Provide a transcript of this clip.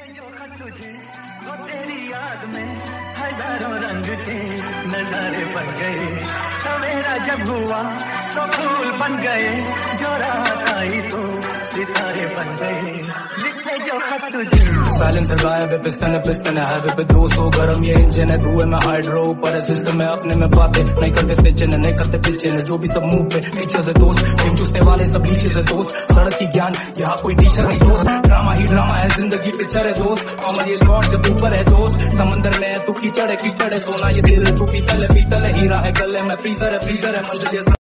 जो खत तुझे वो तेरी याद में हजारों रंग के नजारे बन गए। सवेरा जब हुआ तो फूल बन गए, जो रात आई तो सितारे बन गए। लिखे जो खत तुझे। साइलेंसर गायब है, पिस्टन है हाईवे पे 200 गरम ये इंजन है, धुएं में हाइड्रो ऊपर है सिस्टम है, अपने में बातें नहीं करते स्टिचन नहीं करते पिचन है, जो भी सब मुंह पे टीचर से दोस्त, गेम चूसने वाले सब लीचे से दोस्त, सड़क की ज्ञान यहाँ कोई टीचर नहीं दोस्त, ड्रामा ही ड्रामा है जिंदगी पिक्चर है दोस्त, कॉमन ये शॉट जब ऊपर है दोस्त, समंदर में है तू कीचड़ है सोना ये दिल तू पीतल है हीरा है गले में फ्रीजर है मंजिल